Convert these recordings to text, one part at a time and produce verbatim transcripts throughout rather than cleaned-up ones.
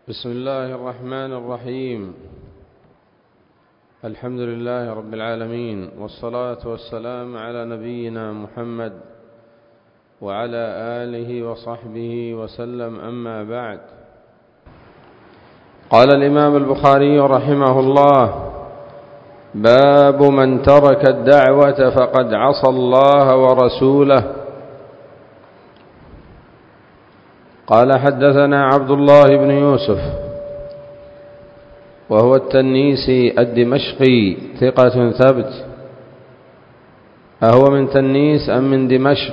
بسم الله الرحمن الرحيم. الحمد لله رب العالمين، والصلاة والسلام على نبينا محمد وعلى آله وصحبه وسلم، أما بعد. قال الإمام البخاري رحمه الله: باب من ترك الدعوة فقد عصى الله ورسوله. قال: حدثنا عبد الله بن يوسف وهو التنيسي الدمشقي ثقة ثبت. أهو من تنيس أم من دمشق؟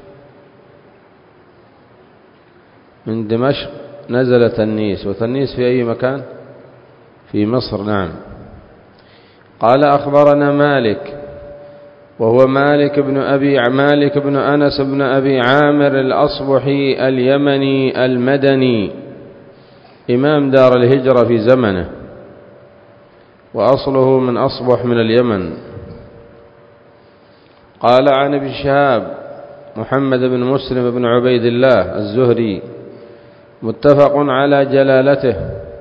من دمشق نزل تنيس، وتنيس في أي مكان؟ في مصر. نعم. قال: أخبرنا مالك وهو مالك بن أبي مالك بن أنس بن أبي عامر الأصبحي اليمني المدني، إمام دار الهجرة في زمنه، وأصله من أصبح من اليمن. قال: عن ابن شهاب محمد بن مسلم بن عبيد الله الزهري، متفق على جلالته.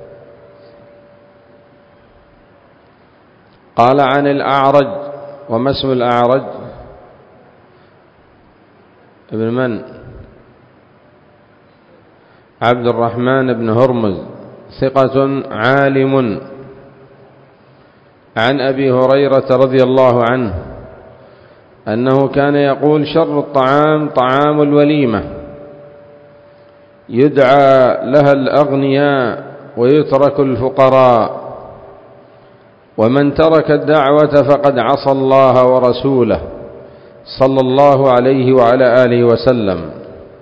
قال: عن الأعرج. وما اسم الأعرج؟ ابن من؟ عبد الرحمن بن هرمز، ثقة عالم، عن أبي هريرة رضي الله عنه أنه كان يقول: شر الطعام طعام الوليمة، يدعى لها الأغنياء ويترك الفقراء، ومن ترك الدعوة فقد عصى الله ورسوله صلى الله عليه وعلى آله وسلم.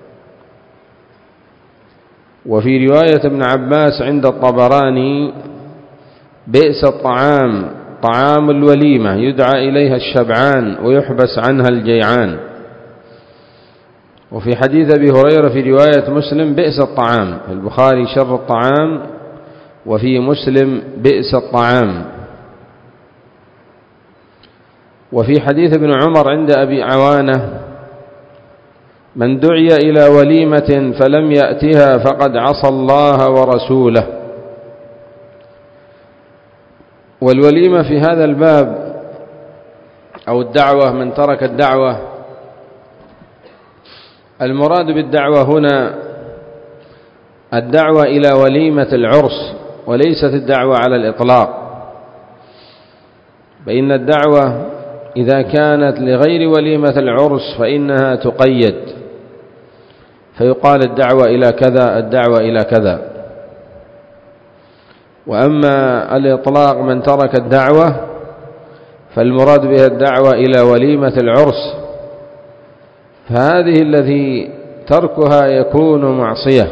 وفي رواية ابن عباس عند الطبراني: بئس الطعام طعام الوليمة، يدعى إليها الشبعان ويحبس عنها الجيعان. وفي حديث أبي هريرة في رواية مسلم: بئس الطعام. في البخاري: شر الطعام، وفي مسلم: بئس الطعام. وفي حديث ابن عمر عند أبي عوانة: من دعي إلى وليمة فلم يأتها فقد عصى الله ورسوله. والوليمة في هذا الباب أو الدعوة، من ترك الدعوة، المراد بالدعوة هنا الدعوة إلى وليمة العرس، وليست الدعوة على الإطلاق. فإن الدعوة إذا كانت لغير وليمة العرس فإنها تقيد، فيقال الدعوة إلى كذا، الدعوة إلى كذا. وأما الإطلاق من ترك الدعوة فالمراد بها الدعوة إلى وليمة العرس، فهذه التي تركها يكون معصية.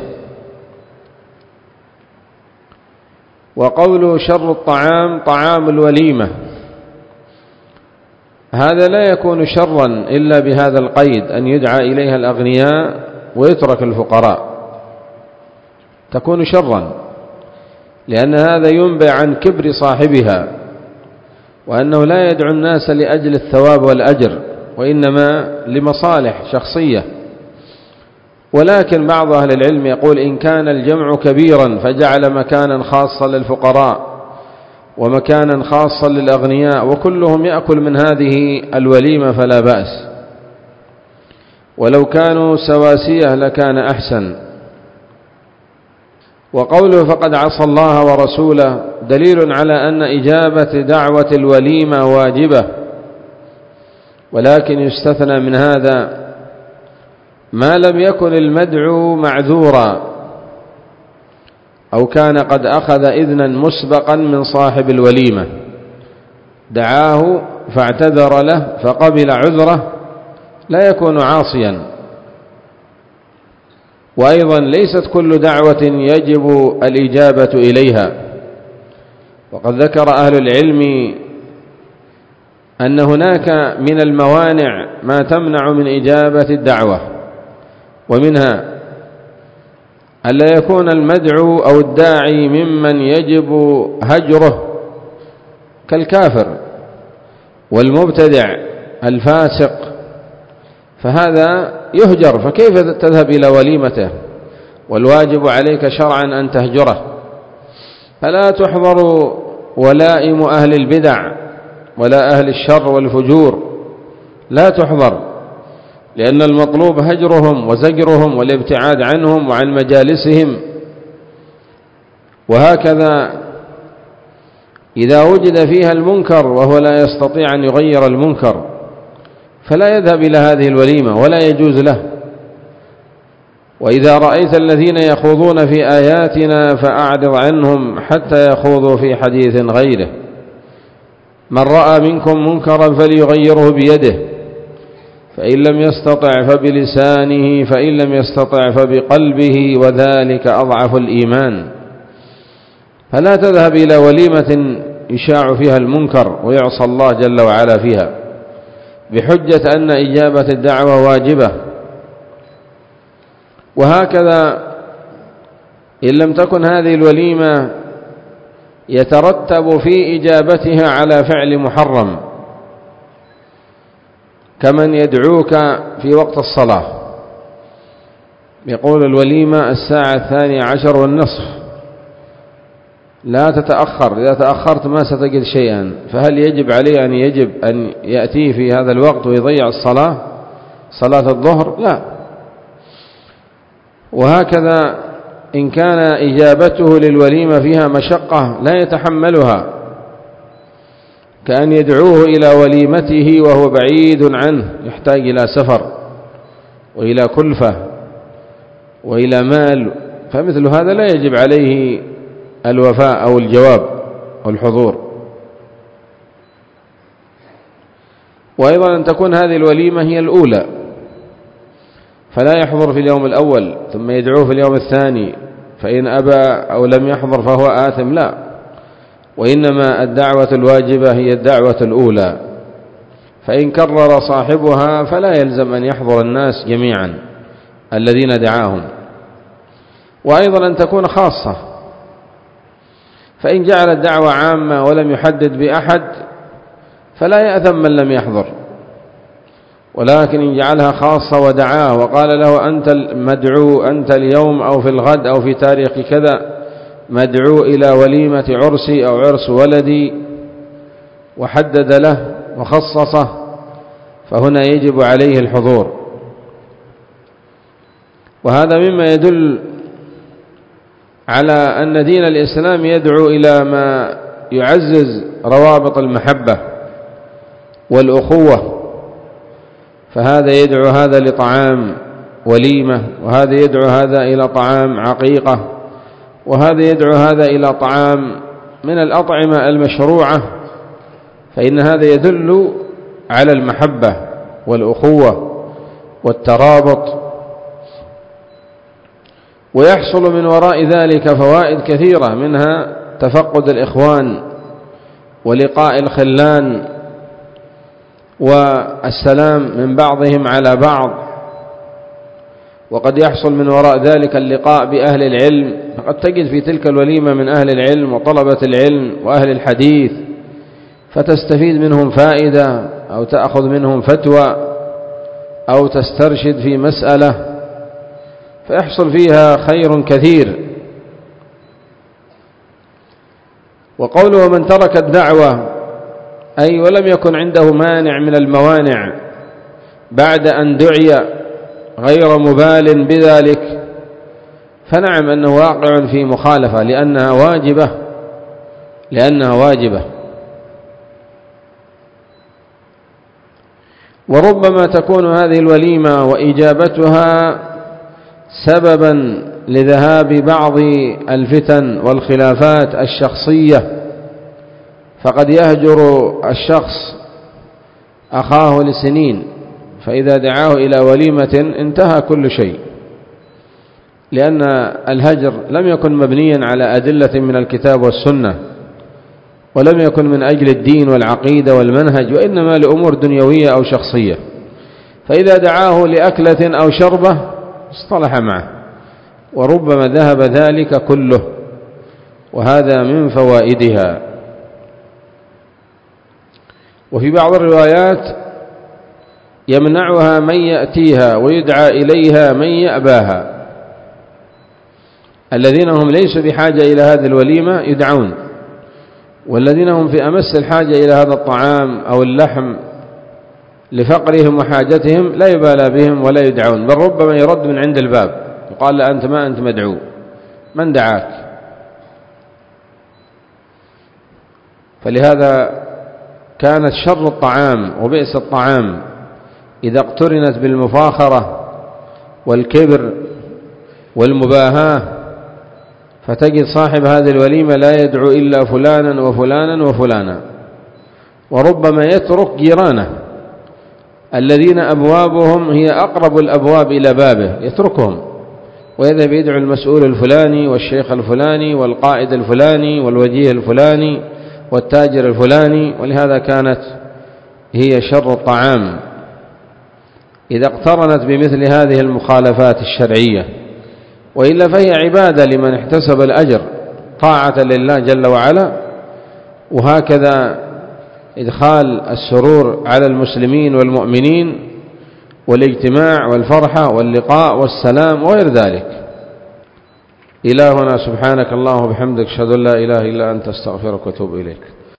وقول شر الطعام طعام الوليمة، هذا لا يكون شرا إلا بهذا القيد، أن يدعى إليها الأغنياء ويترك الفقراء، تكون شرا، لأن هذا ينبئ عن كبر صاحبها، وأنه لا يدعو الناس لأجل الثواب والأجر، وإنما لمصالح شخصية. ولكن بعض أهل العلم يقول: إن كان الجمع كبيرا فجعل مكانا خاصا للفقراء ومكانا خاصا للأغنياء وكلهم يأكل من هذه الوليمة فلا بأس، ولو كانوا سواسية لكان أحسن. وقوله فقد عصى الله ورسوله دليل على أن إجابة دعوة الوليمة واجبة، ولكن يستثنى من هذا ما لم يكن المدعو معذورا، أو كان قد أخذ إذنا مسبقا من صاحب الوليمة، دعاه فاعتذر له فقبل عذره، لا يكون عاصيا. وأيضا ليست كل دعوة يجب الإجابة إليها، وقد ذكر أهل العلم أن هناك من الموانع ما تمنع من إجابة الدعوة، ومنها ألا يكون المدعو أو الداعي ممن يجب هجره، كالكافر والمبتدع الفاسق، فهذا يهجر، فكيف تذهب إلى وليمته؟ والواجب عليك شرعا أن تهجره. فلا تحضر ولائم أهل البدع ولا أهل الشر والفجور، لا تحضر، لأن المطلوب هجرهم وزجرهم والابتعاد عنهم وعن مجالسهم. وهكذا إذا وجد فيها المنكر وهو لا يستطيع أن يغير المنكر فلا يذهب إلى هذه الوليمة ولا يجوز له. وإذا رأيت الذين يخوضون في آياتنا فأعرض عنهم حتى يخوضوا في حديث غيره. من رأى منكم منكرا فليغيره بيده، فإن لم يستطع فبلسانه، فإن لم يستطع فبقلبه، وذلك أضعف الإيمان. فلا تذهب إلى وليمة يشاع فيها المنكر ويعصى الله جل وعلا فيها بحجة أن إجابة الدعوة واجبة. وهكذا إن لم تكن هذه الوليمة يترتب في إجابتها على فعل محرم، كمن يدعوك في وقت الصلاة يقول الوليمة الساعة الثانية عشر والنصف، لا تتأخر، إذا تأخرت ما ستجد شيئا. فهل يجب عليه أن يجب أن يأتي في هذا الوقت ويضيع الصلاة صلاة الظهر؟ لا. وهكذا إن كان إجابته للوليمة فيها مشقة لا يتحملها، كأن يدعوه إلى وليمته وهو بعيد عنه، يحتاج إلى سفر وإلى كلفة وإلى مال، فمثل هذا لا يجب عليه الوفاء أو الجواب أو الحضور. وأيضا أن تكون هذه الوليمة هي الأولى، فلا يحضر في اليوم الأول ثم يدعوه في اليوم الثاني، فإن أبى أو لم يحضر فهو آثم، لا، وإنما الدعوة الواجبة هي الدعوة الأولى. فإن كرر صاحبها فلا يلزم أن يحضر الناس جميعا الذين دعاهم. وأيضا أن تكون خاصة، فإن جعل الدعوة عامة ولم يحدد بأحد فلا يأثم من لم يحضر، ولكن إن جعلها خاصة ودعاه وقال له أنت المدعو، أنت اليوم أو في الغد أو في تاريخ كذا مدعو إلى وليمة عرسي أو عرس ولدي، وحدد له وخصصه، فهنا يجب عليه الحضور. وهذا مما يدل على أن دين الإسلام يدعو إلى ما يعزز روابط المحبة والأخوة، فهذا يدعو هذا لطعام وليمة، وهذا يدعو هذا إلى طعام عقيقة، وهذا يدعو هذا إلى طعام من الأطعمة المشروعة، فإن هذا يدل على المحبة والأخوة والترابط. ويحصل من وراء ذلك فوائد كثيرة، منها تفقد الإخوان ولقاء الخلان والسلام من بعضهم على بعض. وقد يحصل من وراء ذلك اللقاء بأهل العلم، فقد تجد في تلك الوليمة من أهل العلم وطلبة العلم وأهل الحديث، فتستفيد منهم فائدة أو تأخذ منهم فتوى أو تسترشد في مسألة، فيحصل فيها خير كثير. وقوله من ترك الدعوة أي ولم يكن عنده مانع من الموانع بعد أن دعي غير مبال بذلك، فنعم أنه واقع في مخالفة لأنها واجبة لأنها واجبة وربما تكون هذه الوليمة وإجابتها سببا لذهاب بعض الفتن والخلافات الشخصية، فقد يهجر الشخص أخاه لسنين، فإذا دعاه إلى وليمة انتهى كل شيء، لأن الهجر لم يكن مبنيا على أدلة من الكتاب والسنة، ولم يكن من أجل الدين والعقيدة والمنهج، وإنما لأمور دنيوية أو شخصية. فإذا دعاه لأكلة أو شربة اصطلح معه، وربما ذهب ذلك كله، وهذا من فوائدها. وفي بعض الروايات يمنعها من يأتيها ويدعى إليها من يأباها، الذين هم ليسوا بحاجة إلى هذه الوليمة يدعون، والذين هم في أمس الحاجة إلى هذا الطعام أو اللحم لفقرهم وحاجتهم لا يبالى بهم ولا يدعون، بل ربما يرد من عند الباب، يقال لا أنت ما أنت مدعو، من دعاك؟ فلهذا كانت شر الطعام وبئس الطعام إذا اقترنت بالمفاخرة والكبر والمباهاة، فتجد صاحب هذه الوليمة لا يدعو إلا فلانا وفلانا وفلانا، وربما يترك جيرانه الذين أبوابهم هي أقرب الأبواب إلى بابه، يتركهم ويذهب يدعو المسؤول الفلاني والشيخ الفلاني والقائد الفلاني والوجيه الفلاني والتاجر الفلاني. ولهذا كانت هي شر الطعام إذا اقترنت بمثل هذه المخالفات الشرعية، وإلا فهي عبادة لمن احتسب الأجر طاعة لله جل وعلا. وهكذا إدخال السرور على المسلمين والمؤمنين والاجتماع والفرحة واللقاء والسلام وغير ذلك. إلهنا سبحانك اللهم وبحمدك أشهد أن لا إله إلا أنت أستغفرك وأتوب إليك.